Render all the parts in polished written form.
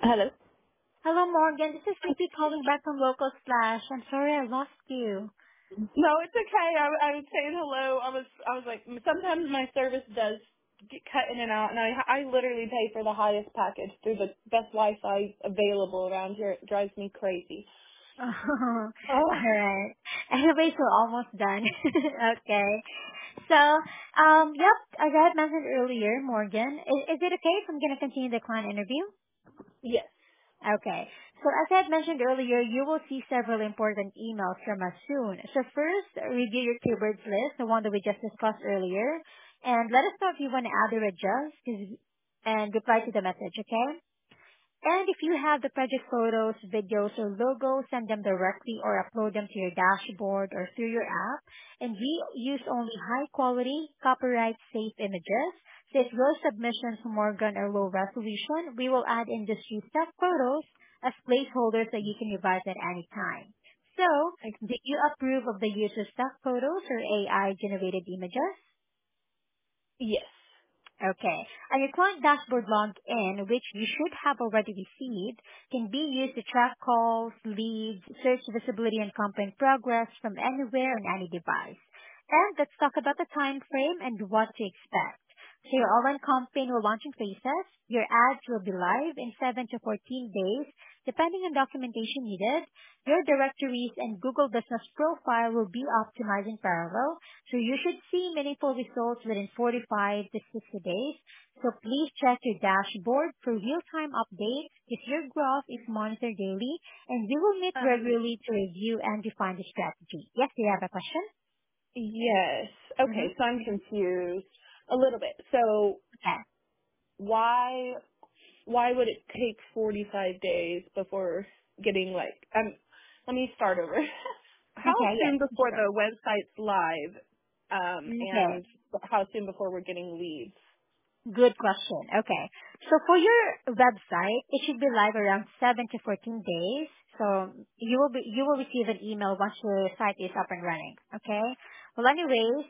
Hello. Hello, Morgan. This is Nikki calling back from Local Splash. I'm sorry I lost you. No, it's okay. I was saying hello. I was like, sometimes my service does get cut in and out, and I literally pay for the highest package through the best Wi-Fi available around here. It drives me crazy. All Oh, right. Anyways, we're almost done. Okay. So, yep, as I had mentioned earlier, Morgan, is it okay if I'm going to continue the client interview? yes. Okay. So as I had mentioned earlier, you will see several important emails from us soon. So first, review your keywords list, the one that we just discussed earlier, and let us know if you want to add or adjust and reply to the message, okay? And if you have the project photos, videos, or logos, send them directly or upload them to your dashboard or through your app. And we use only high quality, copyright safe images. So if your submissions, Morgan, are low resolution, we will add industry stock photos as placeholders that you can revise at any time. So, Like, do you approve of the use of stock photos or AI generated images? yes. Okay. And your client dashboard login, which you should have already received, can be used to track calls, leads, search visibility, and campaign progress from anywhere on any device. And let's talk about the time frame and what to expect. So your online campaign will launch in phases. Your ads will be live in 7 to 14 days, depending on documentation needed. Your directories and Google Business Profile will be optimized in parallel, so you should see meaningful results within 45 to 60 days. So please check your dashboard for real-time updates if your growth is monitored daily, and we will meet Um, regularly to review and refine the strategy. Yes, do you have a question? yes. Mm-hmm. Okay, so I'm confused a little bit. So Okay. why why would it take 45 days before getting let me start over. How Okay, yes, soon before sure. the website's live, Okay. and how soon before we're getting leads? Good question. Okay. So for your website, it should be live around 7 to 14 days. So you will receive an email once your site is up and running. Okay. Well, anyways,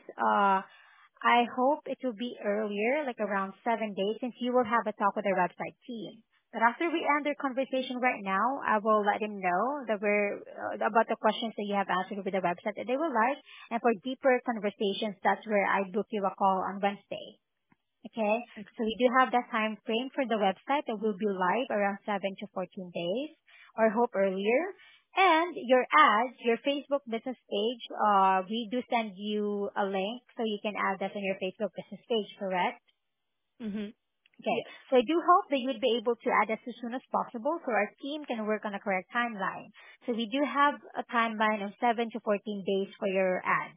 I hope it will be earlier, like around 7 days, since you will have a talk with our website team. But after we end our conversation right now, I will let him know that we're about the questions that you have answered with the website that they will like. And for deeper conversations, that's where I book you a call on Wednesday. Okay. So we do have that time frame for the website that will be live around 7 to 14 days, or hope earlier. And your ads, your Facebook business page, we do send you a link so you can add that on your Facebook business page, correct? Mhm. Okay. Yes. So I do hope that you'd be able to add us as soon as possible so our team can work on a correct timeline. So we do have a timeline of 7 to 14 days for your ads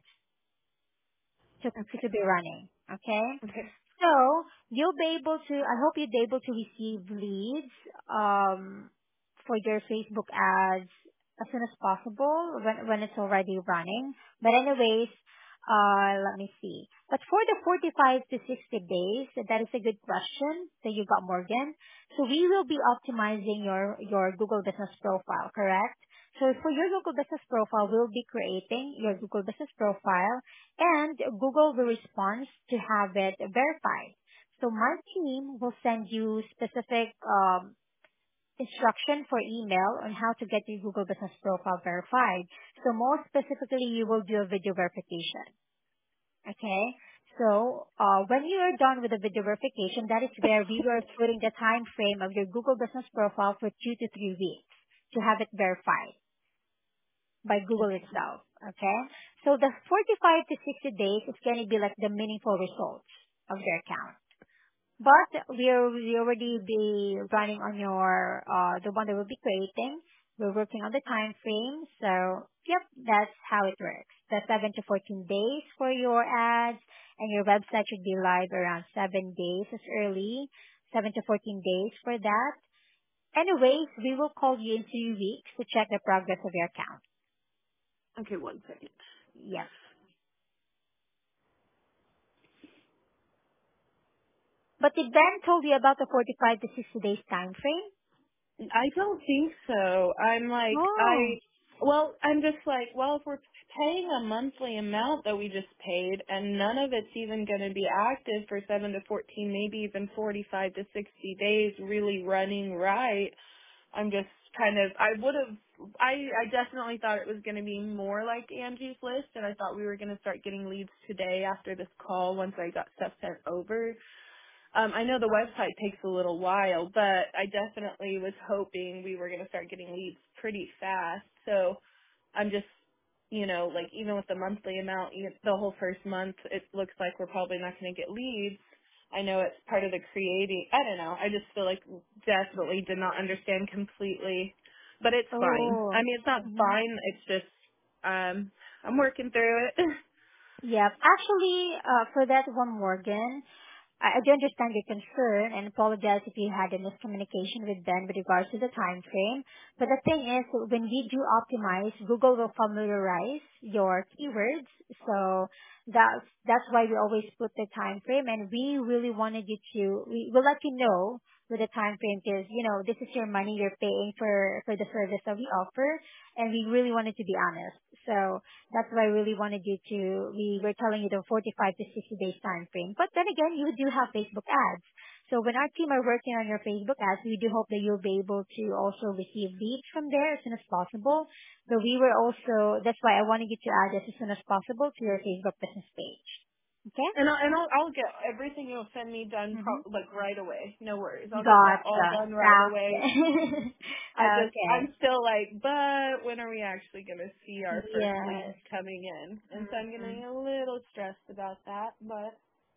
to Okay. be running. Okay? Okay. So you'll be able to, I hope you'll be able to receive leads for your Facebook ads as soon as possible when it's already running. But anyways, let me see. But for the 45 to 60 days, that is a good question that you got, Morgan. So we will be optimizing your Google Business Profile, correct? So for your Google Business Profile, we'll be creating your Google Business Profile and Google will respond to have it verified. So my team will send you specific instruction for email on how to get your Google Business Profile verified. So most specifically, you will do a video verification. Okay? So when you are done with the video verification, that is where we were putting the time frame of your Google Business Profile for 2 to 3 weeks to have it verified by Google Okay. itself. Okay? So the 45 to 60 days is going to be like the meaningful results of your account. But we already be running on your, the one that we'll be creating. We're working on the time frame. So, yep, that's how it works. The 7 to 14 days for your ads and your website should be live around 7 days as early. 7 to 14 days for that. Anyways, we will call you in 3 weeks to check the progress of your account. Okay. 1 second. Yep. But did Ben told you about the 45 to 60 days time frame? I don't think so. Oh, I'm just like, well, if we're paying a monthly amount that we just paid, and none of it's even going to be active for 7 to 14, maybe even 45 to 60 days really running right. I'm just kind of, I definitely thought it was going to be more like Angie's List, and I thought we were going to start getting leads today after this call once I got stuff sent over. I know the website takes a little while, but I definitely was hoping we were going to start getting leads pretty fast. So I'm just, like even with the monthly amount, the whole first month, it looks like we're probably not going to get leads. I know it's part of the creating. I don't know. I just feel like definitely did not understand completely, but it's fine. I Oh. mean, it's not Mhm. fine. It's just I'm working through it. Yep. Actually, for that one, Morgan, I do understand your concern and apologize if you had a miscommunication with Ben with regards to the time frame. But the thing is, when we do optimize, Google will familiarize your keywords. So that's why we always put the time frame, and we really wanted you to. We will let you know with the time frame because this is your money you're paying for the service that we offer, and we really wanted to be honest. So that's why I really wanted you to, we were telling you the 45 to 60 days time frame. But then again, you do have Facebook ads. So when our team are working on your Facebook ads, we do hope that you'll be able to also receive leads from there as soon as possible. So we were also, that's why I wanted you to add this as soon as possible to your Facebook business page. Okay? And I'll get everything you'll send me done Mm-hmm. like right away. No worries. I'll get that all Gotcha. done right Sounds away. good. I'm Okay. still like, but when are we actually going to see our first leads Yes. coming in? And so I'm Mhm. getting a little stressed about that, but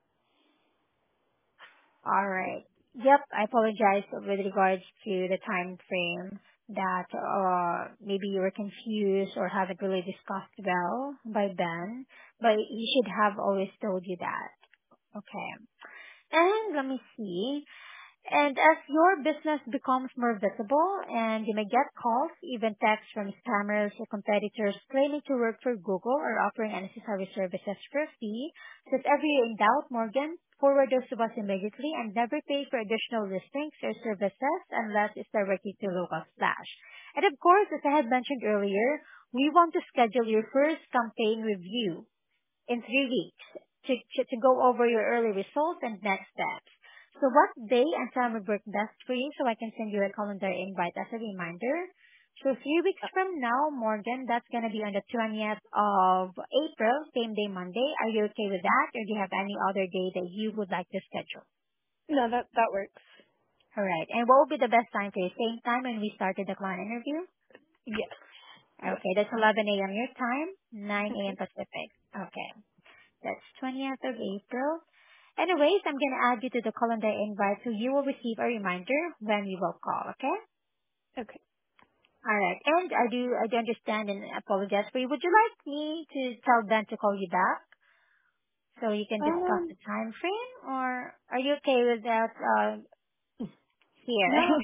All right. Yep, I apologize with regards to the time frame that maybe you were confused or haven't really discussed well by Ben, but he should have always told you that. Okay. And let me see. And as your business becomes more visible and you may get calls, even texts from scammers or competitors claiming to work for Google or offering unnecessary services for a fee, so if ever you're in doubt, Morgan, forward those to us immediately and never pay for additional listings or services unless it's directly to local Splash. And of course, as I had mentioned earlier, we want to schedule your first campaign review in 3 weeks to go over your early results and next steps. So what day and time would work best for you so I can send you a calendar invite as a reminder? So 3 weeks from now, Morgan, that's going to be on the 20th of April, same day Monday. Are you okay with that or do you have any other day that you would like to schedule? no, that works. All right. And what will be the best time for you? Same time when we started the client interview? Yes. Yes. Okay, that's 11 a.m. your time, 9 a.m. Okay. Pacific. Okay. That's 20th of April. Anyways, I'm going to add you to the calendar invite so you will receive a reminder when we will call, okay? Okay. Alright, and I do understand and apologize for you. Would you like me to tell Ben to call you back so you can discuss Um, the time frame or are you okay with that, here? no,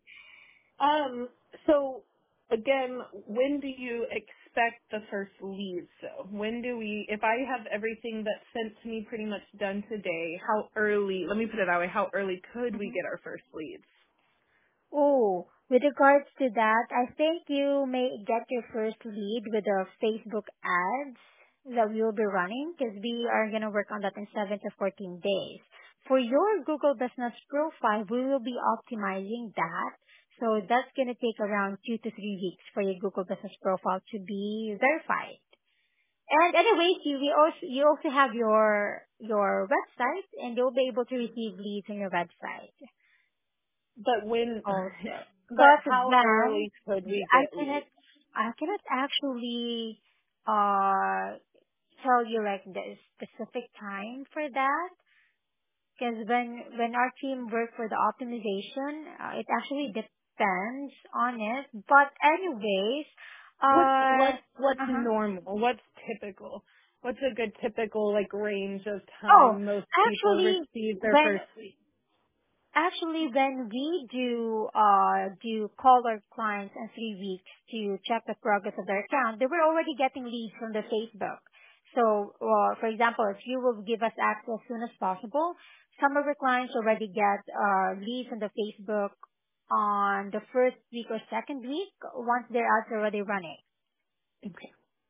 so again, when do you expect the first leads though? When do we, if I have everything that's sent to me pretty much done today, how early, let me put it that way, how early could we Mhm. get our first leads? Oh, with regards to that, I think you may get your first lead with the Facebook ads that we will be running because we are going to work on that in 7 to 14 days. For your Google Business Profile, we will be optimizing that. So that's going to take around 2 to 3 weeks for your Google Business Profile to be verified. And anyways, you also have your website and you'll be able to receive leads on your website But when, also. but But how then early could we I get cannot leads? I cannot actually uh tell you like the specific time for that because when our team work for the optimization, it actually depends on it. But anyways, What's uh-huh. normal? What's typical? What's a good typical like range of Oh, time most people actually, receive their when first lead? Actually, when we do call our clients in 3 weeks to check the progress of their account, they were already getting leads from the Facebook. So, for example, if you will give us access as soon as possible, some of our clients already get leads on the Facebook on the first week or second week once their ads are already running. Okay.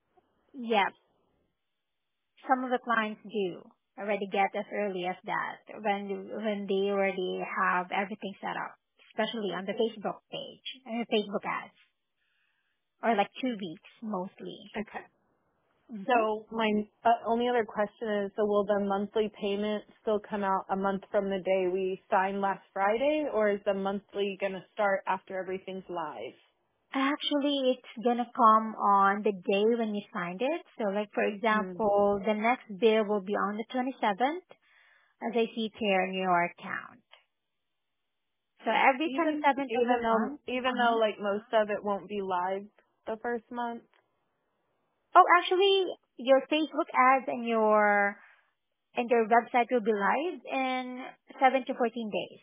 Yep, some of the clients do already get as early as that when they already have everything set up, especially on the Facebook page, Facebook ads, or like 2 weeks mostly. Okay. Hmm. So my only other question is, so will the monthly payment still come out a month from the day we signed last Friday, or is the monthly going to start after everything's live? Actually, it's gonna come on the day when you signed it. So like for Hmm. example, the next bill will be on the 27th, as I see it here in your account. So every Even 27th of the month. even though Mhm. like most of it won't be live the first month. Oh, actually, your Facebook ads and your website will be live in 7 to 14 days.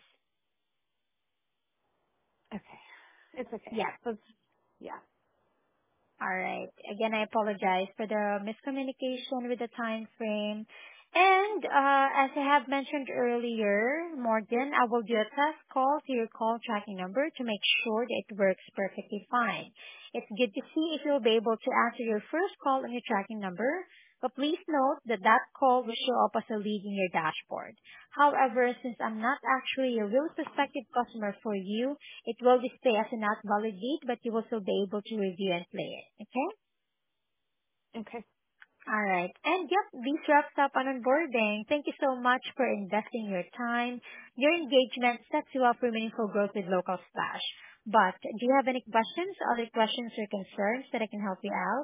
Okay, it's okay. Yeah. Let's, yeah. All right. Again, I apologize for the miscommunication with the time frame. And as I have mentioned earlier, Morgan, I will do a test call to your call tracking number to make sure that it works perfectly fine. It's good to see if you'll be able to answer your first call on your tracking number, but please note that that call will show up as a lead in your dashboard. However, since I'm not actually a real prospective customer for you, it will display as a not valid lead, but you will still be able to review and play it. Okay? Okay. All right. And yep, this wraps up on onboarding. Thank you so much for investing your time. Your engagement sets you up for meaningful growth with Local Splash. But do you have any questions, other questions or concerns that I can help you out?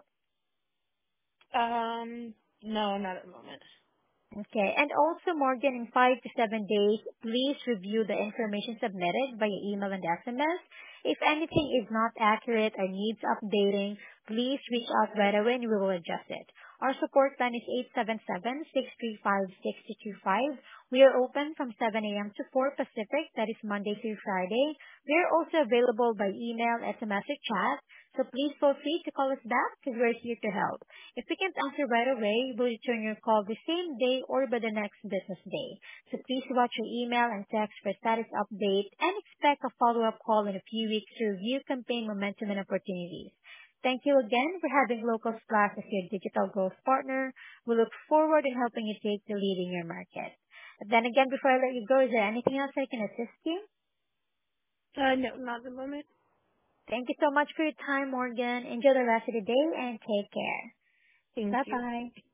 No, not at the moment. Okay. And also, Morgan, in 5 to 7 days, please review the information submitted via email and SMS. If anything is not accurate or needs updating, please reach out right away and we will adjust it. Our support line is 877-635-6225. We are open from 7 a.m. to 4 Pacific, that is Monday through Friday. We are also available by email, SMS, or chat, so please feel free to call us back because we're here to help. If we can't answer right away, we'll return your call the same day or by the next business day. So please watch your email and text for status update and expect a follow-up call in a few weeks to review campaign momentum and opportunities. Thank you again for having Local Splash as your digital growth partner. We look forward in helping you take the lead in your market. But then again, before I let you go, is there anything else I can assist you? No, not at the moment. Thank you so much for your time, Morgan. Enjoy the rest of the day and take care. Thank you. Bye-bye.